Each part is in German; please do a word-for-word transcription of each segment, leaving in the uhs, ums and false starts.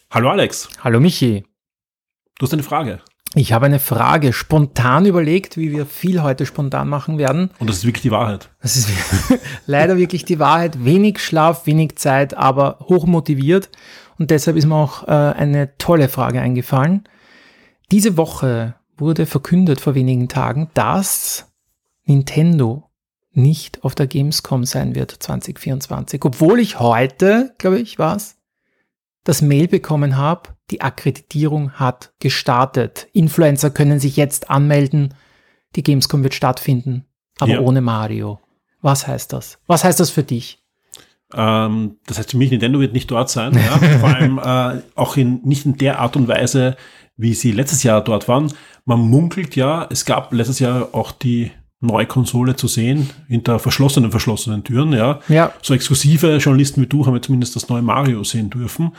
Hallo Alex. Hallo Michi. Du hast eine Frage. Ich habe eine Frage spontan überlegt, wie wir viel heute spontan machen werden. Und das ist wirklich die Wahrheit. Das ist leider wirklich die Wahrheit. Wenig Schlaf, wenig Zeit, aber hochmotiviert. Und deshalb ist mir auch äh, eine tolle Frage eingefallen. Diese Woche wurde verkündet vor wenigen Tagen, dass Nintendo nicht auf der Gamescom sein wird zwanzig vierundzwanzig. Obwohl ich heute, glaube ich, war's, das Mail bekommen habe, die Akkreditierung hat gestartet. Influencer können sich jetzt anmelden, die Gamescom wird stattfinden, aber ja. Ohne Mario. Was heißt das? Was heißt das für dich? Ähm, das heißt für mich, Nintendo wird nicht dort sein, ja? Vor allem äh, auch in, nicht in der Art und Weise, wie sie letztes Jahr dort waren. Man munkelt ja, es gab letztes Jahr auch die neue Konsole zu sehen, hinter verschlossenen, verschlossenen Türen, ja. ja. So exklusive Journalisten wie du haben ja zumindest das neue Mario sehen dürfen.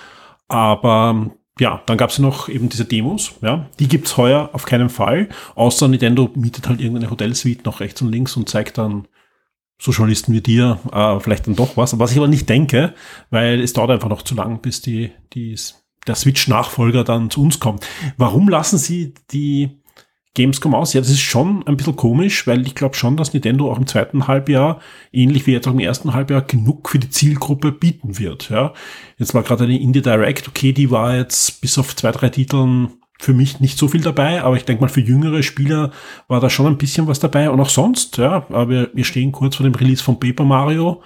Aber ja, dann gab es ja noch eben diese Demos, ja. Die gibt's heuer auf keinen Fall, außer Nintendo mietet halt irgendeine Hotelsuite noch rechts und links und zeigt dann so Journalisten wie dir äh, vielleicht dann doch was. Was ich aber nicht denke, weil es dauert einfach noch zu lang, bis die, die der Switch-Nachfolger dann zu uns kommt. Warum lassen sie die Gamescom aus? Ja, das ist schon ein bisschen komisch, weil ich glaube schon, dass Nintendo auch im zweiten Halbjahr, ähnlich wie jetzt auch im ersten Halbjahr, genug für die Zielgruppe bieten wird. Ja, jetzt war gerade eine Indie Direct, okay, die war jetzt bis auf zwei, drei Titeln für mich nicht so viel dabei, aber ich denke mal, für jüngere Spieler war da schon ein bisschen was dabei und auch sonst, ja, aber wir, wir stehen kurz vor dem Release von Paper Mario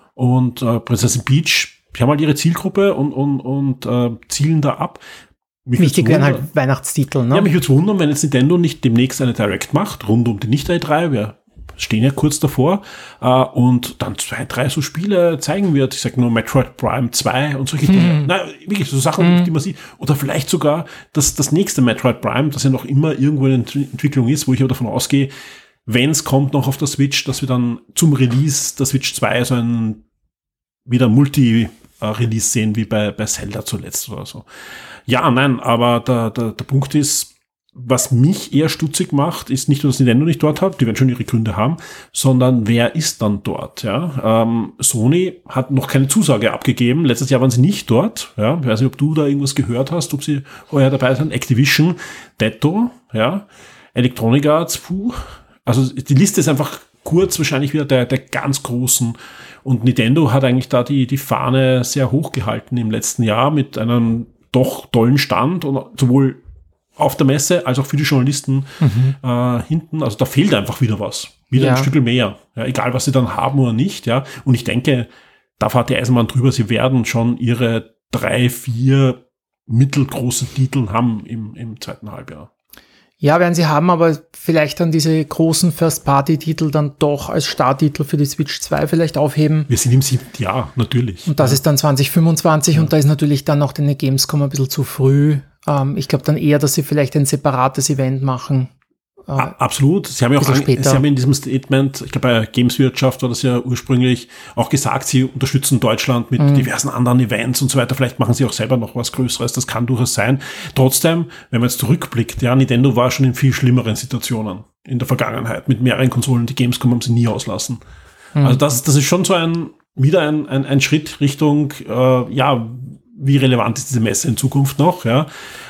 und äh, Prinzessin Peach, die haben halt ihre Zielgruppe und, und, und äh, zielen da ab. Mich Wichtig wären halt Weihnachtstitel, ne? Ja, mich würde es wundern, wenn jetzt Nintendo nicht demnächst eine Direct macht, rund um die Nicht-E drei, wir stehen ja kurz davor, äh, und dann zwei, drei so Spiele zeigen wird. Ich sag nur Metroid Prime zwei und solche hm. Dinge. Na, wirklich, so Sachen, hm. die man sieht. Oder vielleicht sogar das, das nächste Metroid Prime, das ja noch immer irgendwo in Entwicklung ist, wo ich aber davon ausgehe, wenn es kommt noch auf der Switch, dass wir dann zum Release der Switch zwei so ein wieder Multi-Release sehen, wie bei, bei Zelda zuletzt oder so. Ja, nein, aber der, der, der Punkt ist, was mich eher stutzig macht, ist nicht nur, dass Nintendo nicht dort hat, die werden schon ihre Gründe haben, sondern wer ist dann dort? Ja, ähm, Sony hat noch keine Zusage abgegeben. Letztes Jahr waren sie nicht dort. Ja, ich weiß nicht, ob du da irgendwas gehört hast, ob sie heuer dabei sind. Activision, Detto, ja, Electronic Arts, puh. Also die Liste ist einfach kurz wahrscheinlich wieder der, der ganz großen. Und Nintendo hat eigentlich da die, die Fahne sehr hoch gehalten im letzten Jahr mit einem doch tollen Stand und sowohl auf der Messe als auch für die Journalisten mhm. äh, hinten. Also da fehlt einfach wieder was. Wieder ja. ein Stück mehr. Ja, egal, was sie dann haben oder nicht. Ja. Und ich denke, da fährt die Eisenbahn drüber. Sie werden schon ihre drei, vier mittelgroße Titel haben im, im zweiten Halbjahr. Ja, werden sie haben, aber vielleicht dann diese großen First-Party-Titel dann doch als Starttitel für die Switch zwei vielleicht aufheben. Wir sind im siebten Jahr, natürlich. Und das ja. ist dann zwanzig fünfundzwanzig ja. und da ist natürlich dann noch eine Gamescom ein bisschen zu früh. Ähm, ich glaube dann eher, dass sie vielleicht ein separates Event machen. Äh, Absolut. Sie haben ja auch an, Sie haben in diesem Statement, ich glaube bei Gameswirtschaft war das ja ursprünglich auch gesagt, sie unterstützen Deutschland mit mhm. diversen anderen Events und so weiter. Vielleicht machen sie auch selber noch was Größeres. Das kann durchaus sein. Trotzdem, wenn man jetzt zurückblickt, ja, Nintendo war schon in viel schlimmeren Situationen in der Vergangenheit. Mit mehreren Konsolen, die Gamescom haben sie nie auslassen. Mhm. Also das, das ist schon so ein, wieder ein, ein, ein Schritt Richtung, äh, ja, wie relevant ist diese Messe in Zukunft noch, ja.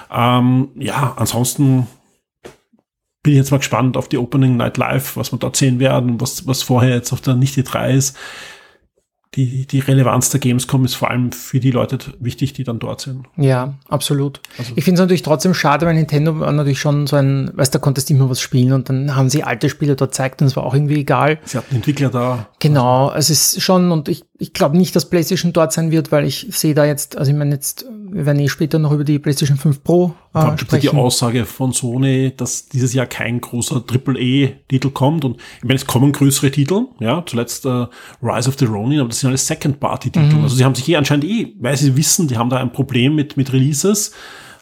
Ähm, ja, ansonsten bin ich jetzt mal gespannt auf die Opening Night Live, was wir dort sehen werden, was, was vorher jetzt auf der Nicht-E drei ist. Die, die Relevanz der Gamescom ist vor allem für die Leute wichtig, die dann dort sind. Ja, absolut. Also ich finde es natürlich trotzdem schade, weil Nintendo war natürlich schon so ein, weißt du, da konntest du immer was spielen und dann haben sie alte Spiele dort gezeigt und es war auch irgendwie egal. Sie hatten Entwickler da. Genau, es ist schon, und ich, ich glaube nicht, dass PlayStation dort sein wird, weil ich sehe da jetzt, also ich meine jetzt, wir werden eh später noch über die PlayStation fünf Pro äh, sprechen. Die Aussage von Sony, dass dieses Jahr kein großer Triple A-Titel kommt und ich meine, es kommen größere Titel, ja, zuletzt äh, Rise of the Ronin, aber das sind alles Second-Party-Titel. Mhm. Also sie haben sich eh anscheinend eh, weil sie wissen, die haben da ein Problem mit, mit Releases,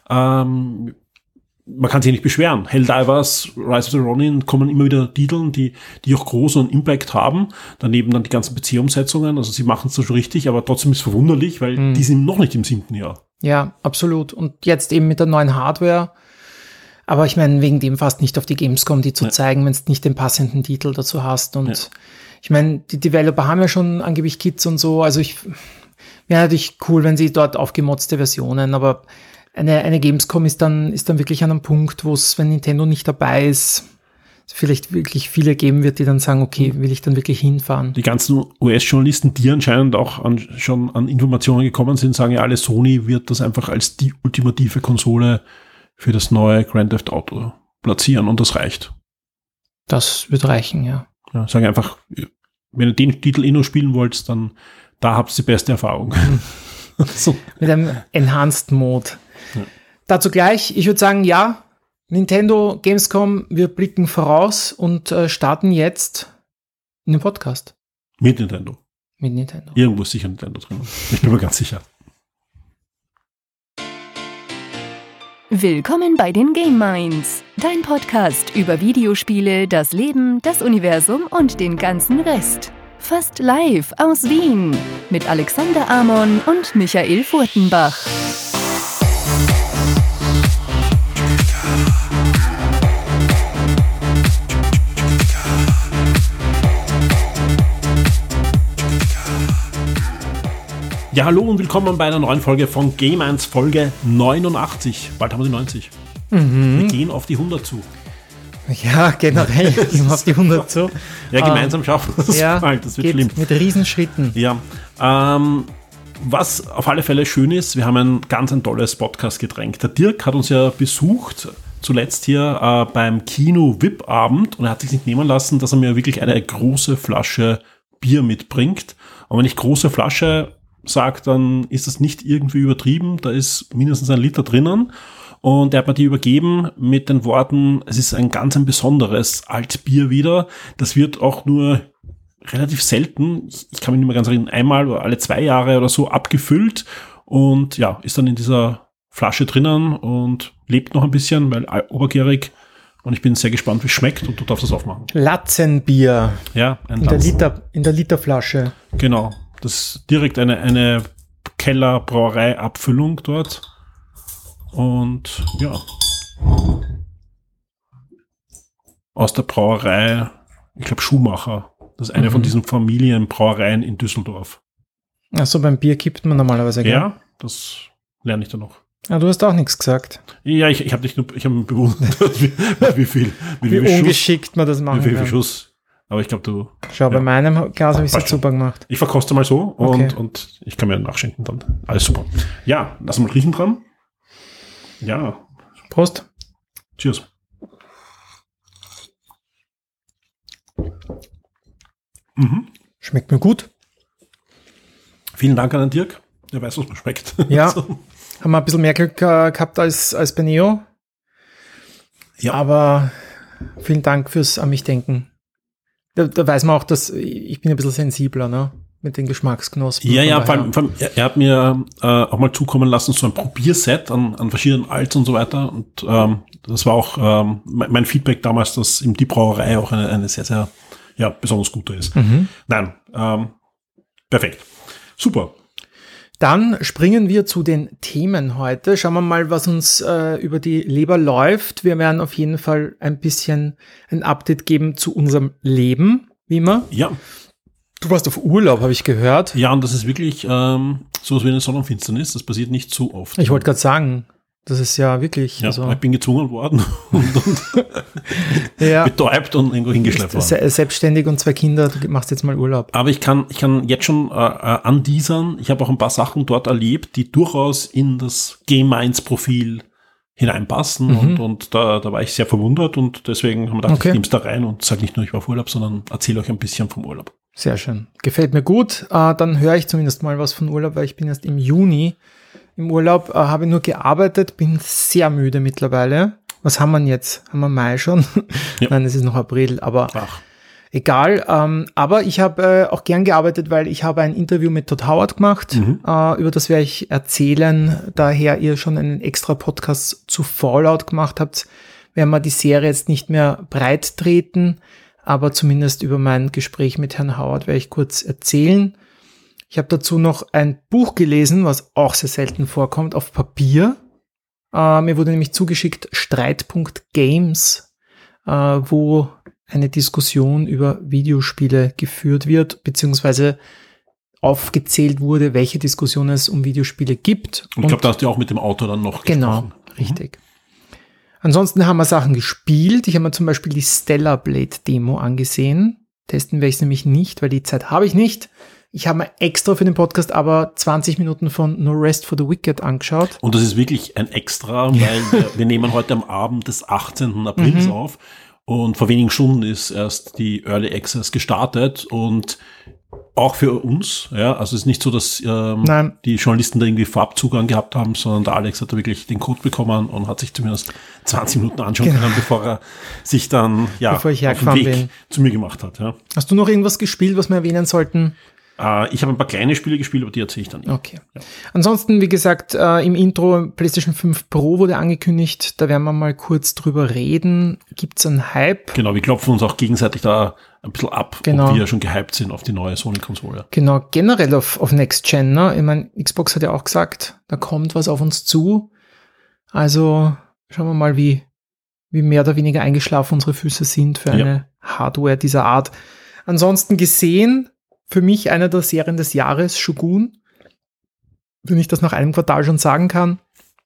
ähm, man kann sich nicht beschweren. Helldivers, Rise of the Ronin kommen immer wieder Titel, die, die auch großen Impact haben. Daneben dann die ganzen P C-Umsetzungen. Also sie machen es so schon richtig, aber trotzdem ist es verwunderlich, weil mhm. die sind noch nicht im siebten Jahr. Ja, absolut. Und jetzt eben mit der neuen Hardware. Aber ich meine, wegen dem fast nicht auf die Gamescom, die zu ja. zeigen, wenn du nicht den passenden Titel dazu hast. Und ja. ich meine, die Developer haben ja schon angeblich Kits und so. Also ich, Wäre natürlich cool, wenn sie dort aufgemotzte Versionen, aber eine, eine Gamescom ist dann, ist dann wirklich an einem Punkt, wo es, wenn Nintendo nicht dabei ist, vielleicht wirklich viele geben wird, die dann sagen, okay, will ich dann wirklich hinfahren. Die ganzen U S-Journalisten, die anscheinend auch an, schon an Informationen gekommen sind, sagen ja alle, Sony wird das einfach als die ultimative Konsole für das neue Grand Theft Auto platzieren und das reicht. Das wird reichen, ja. Ja, sagen einfach, wenn ihr den Titel eh nur spielen wollt, dann da habt ihr die beste Erfahrung. So. Mit einem Enhanced Mode. Ja. Dazu gleich, ich würde sagen, ja, Nintendo, Gamescom, wir blicken voraus und äh, starten jetzt in den Podcast. Mit Nintendo. Mit Nintendo. Irgendwo ist sicher Nintendo drin. Ich bin mir ganz sicher. Willkommen bei den Game Minds, dein Podcast über Videospiele, das Leben, das Universum und den ganzen Rest. Fast live aus Wien mit Alexander Amon und Michael Furtenbach. Ja, hallo und willkommen bei einer neuen Folge von Game eins, Folge neunundachtzig. Bald haben wir die neunzig. Mhm. Wir gehen auf die hundert zu. Ja, generell gehen wir auf die hundert zu. Ja, gemeinsam schaffen wir das. Ja, bald. Das wird geht schlimm. Mit Riesenschritten. Ja, ähm, was auf alle Fälle schön ist, wir haben ein ganz ein tolles Podcast-Getränk. Der Dirk hat uns ja besucht, zuletzt hier äh, beim Kino-V I P-Abend, und er hat sich nicht nehmen lassen, dass er mir wirklich eine große Flasche Bier mitbringt. Und wenn ich große Flasche sage, dann ist das nicht irgendwie übertrieben, da ist mindestens ein Liter drinnen. Und er hat mir die übergeben mit den Worten, es ist ein ganz ein besonderes Altbier wieder. Das wird auch nur relativ selten, ich, ich kann mich nicht mehr ganz erinnern, einmal oder alle zwei Jahre oder so abgefüllt und ja, ist dann in dieser Flasche drinnen und lebt noch ein bisschen, weil obergärig, und ich bin sehr gespannt, wie es schmeckt, und du darfst das aufmachen. Latzenbier. Ja, ein in der Liter, in der Literflasche. Genau, das ist direkt eine, eine Kellerbrauerei-Abfüllung dort. Und ja, aus der Brauerei, ich glaube Schumacher. Das ist eine mhm. von diesen Familienbrauereien in Düsseldorf. Achso, beim Bier kippt man normalerweise, gell? Ja, das lerne ich da noch. Ja, du hast auch nichts gesagt. Ja, ich, ich habe dich nur, ich habe mich bewundert, wie, wie viel, wie, wie, wie ungeschickt Schuss, man das machen wie viel kann. Schuss. Aber ich glaube, du... Schau, ja. Bei meinem Glas habe ich es super gemacht. Ich verkoste mal so und, okay. und ich kann mir nachschenken dann. Alles super. Ja, lass mal riechen dran. Ja. Prost. Cheers. Mhm. Schmeckt mir gut. Vielen Dank an den Dirk. Der weiß, was man schmeckt. Ja. So. Haben wir ein bisschen mehr Glück äh, gehabt als, als bei Neo. Ja. Aber vielen Dank fürs an mich denken. Da, da weiß man auch, dass ich bin ein bisschen sensibler, ne? Mit den Geschmacksknospen. Ja, ja, vor allem, vor allem, er, er hat mir äh, auch mal zukommen lassen, so ein Probierset an, an verschiedenen Alts und so weiter. Und ähm, das war auch ähm, mein Feedback damals, dass ihm die Brauerei auch eine, eine sehr, sehr ja, besonders gute ist. Mhm. Nein, ähm, perfekt. Super. Dann springen wir zu den Themen heute. Schauen wir mal, was uns äh, über die Leber läuft. Wir werden auf jeden Fall ein bisschen ein Update geben zu unserem Leben, wie immer. Ja. Du warst auf Urlaub, habe ich gehört. Ja, und das ist wirklich ähm, sowas wie eine Sonnenfinsternis. Das passiert nicht so oft. Ich wollte gerade sagen, das ist ja wirklich... Ja, also ich bin gezwungen worden und, und ja. betäubt und irgendwo hingeschleppt worden. Se- selbstständig und zwei Kinder, du machst jetzt mal Urlaub. Aber ich kann, ich kann jetzt schon äh, anteasern, ich habe auch ein paar Sachen dort erlebt, die durchaus in das Game eins Profil hineinpassen. Mhm. Und, und da, da war ich sehr verwundert, und deswegen haben wir gedacht, okay. Ich nehme es da rein und sage nicht nur, ich war auf Urlaub, sondern erzähle euch ein bisschen vom Urlaub. Sehr schön. Gefällt mir gut. Äh, dann höre ich zumindest mal was von Urlaub, weil ich bin erst im Juni im Urlaub, äh, habe nur gearbeitet, bin sehr müde mittlerweile. Was haben wir denn jetzt? Haben wir Mai schon? Ja. Nein, es ist noch April, aber Ach. egal. Ähm, aber ich habe äh, auch gern gearbeitet, weil ich habe ein Interview mit Todd Howard gemacht. Mhm. Äh, über das werde ich erzählen. Daher ihr schon einen extra Podcast zu Fallout gemacht habt, werden wir die Serie jetzt nicht mehr breit treten. Aber zumindest über mein Gespräch mit Herrn Howard werde ich kurz erzählen. Ich habe dazu noch ein Buch gelesen, was auch sehr selten vorkommt, auf Papier. Äh, mir wurde nämlich zugeschickt Streitpunkt Games, äh, wo eine Diskussion über Videospiele geführt wird, beziehungsweise aufgezählt wurde, welche Diskussionen es um Videospiele gibt. Und ich glaube, da hast du auch mit dem Autor dann noch genau, gesprochen. Genau, richtig. Mhm. Ansonsten haben wir Sachen gespielt. Ich habe mir zum Beispiel die Stellar Blade Demo angesehen. Testen werde ich es nämlich nicht, weil die Zeit habe ich nicht. Ich habe mir extra für den Podcast aber zwanzig Minuten von No Rest for the Wicked angeschaut. Und das ist wirklich ein Extra, weil wir, wir nehmen heute am Abend des achtzehnten Aprils mhm. auf. Und vor wenigen Stunden ist erst die Early Access gestartet und auch für uns, ja, also es ist nicht so, dass ähm, die Journalisten da irgendwie Vorabzugang gehabt haben, sondern der Alex hat da wirklich den Code bekommen und hat sich zumindest zwanzig Minuten anschauen genau. können, bevor er sich dann ja bevor ich auf den Weg bin. zu mir gemacht hat. Ja. Hast du noch irgendwas gespielt, was wir erwähnen sollten? Äh, ich habe ein paar kleine Spiele gespielt, aber die erzähle ich dann nicht. Okay. Ja. Ansonsten, wie gesagt, äh, im Intro PlayStation fünf Pro wurde angekündigt, da werden wir mal kurz drüber reden. Gibt's einen Hype? Genau, wir klopfen uns auch gegenseitig da ein bisschen ab, genau. ob wir schon gehypt sind auf die neue Sony-Konsole. Genau, generell auf, auf Next Gen, ne? Ich meine, Xbox hat ja auch gesagt, da kommt was auf uns zu. Also schauen wir mal, wie, wie mehr oder weniger eingeschlafen unsere Füße sind für eine ja. Hardware dieser Art. Ansonsten gesehen, für mich eine der Serien des Jahres, Shogun, wenn ich das nach einem Quartal schon sagen kann.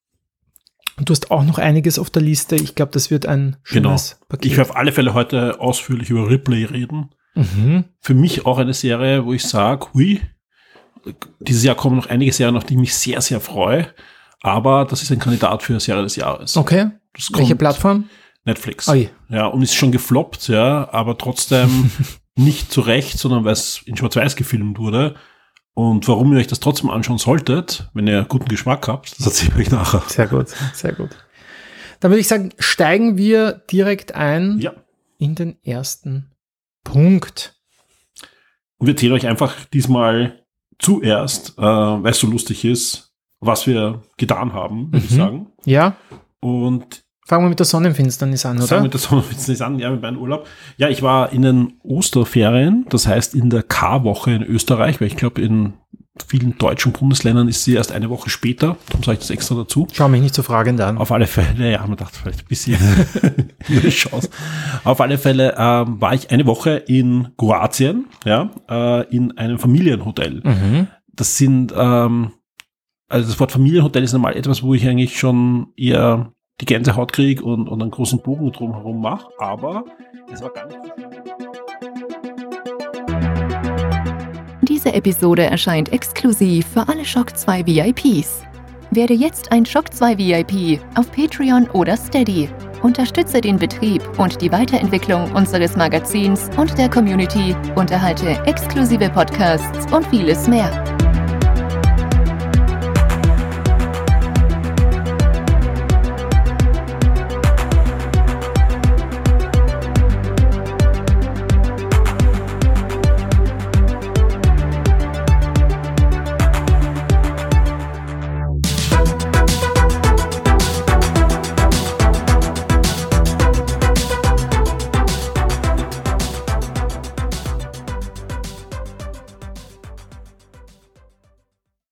Und du hast auch noch einiges auf der Liste. Ich glaube, das wird ein schönes genau. Paket. Ich werde auf alle Fälle heute ausführlich über Ripley reden. Mhm. Für mich auch eine Serie, wo ich sage, hui, dieses Jahr kommen noch einige Serien, auf die ich mich sehr, sehr freue. Aber das ist ein Kandidat für Serie des Jahres. Okay. Welche Plattform? Netflix. Oi. Ja, und ist schon gefloppt, ja, aber trotzdem nicht zu Recht, sondern weil es in Schwarz-Weiß gefilmt wurde. Und warum ihr euch das trotzdem anschauen solltet, wenn ihr guten Geschmack habt, das erzähle ich euch nachher. Sehr gut, sehr gut. Dann würde ich sagen, steigen wir direkt ein ja. in den ersten Punkt. Und wir erzählen euch einfach diesmal zuerst, äh, weil es so lustig ist, was wir getan haben, würde mhm. ich sagen. Ja. Und fangen wir mit der Sonnenfinsternis an, oder? Fangen wir mit der Sonnenfinsternis an, ja, mit meinem Urlaub. Ja, ich war in den Osterferien, das heißt in der K-Woche in Österreich, weil ich glaube, in vielen deutschen Bundesländern ist sie erst eine Woche später. Darum sage ich das extra dazu. Schau mich nicht so fragend an. Auf alle Fälle, ja, man dachte vielleicht ein bisschen eine Chance. Auf alle Fälle ähm, war ich eine Woche in Kroatien, ja, äh, in einem Familienhotel. Mhm. Das sind, ähm, also das Wort Familienhotel ist normal etwas, wo ich eigentlich schon eher die Gänsehaut kriege und, und einen großen Bogen drumherum mache, aber es war gar nicht so schlimm. Diese Episode erscheint exklusiv für alle Shock zwei V I Ps. Werde jetzt ein Shock zwei V I P auf Patreon oder Steady. Unterstütze den Betrieb und die Weiterentwicklung unseres Magazins und der Community und erhalte exklusive Podcasts und vieles mehr.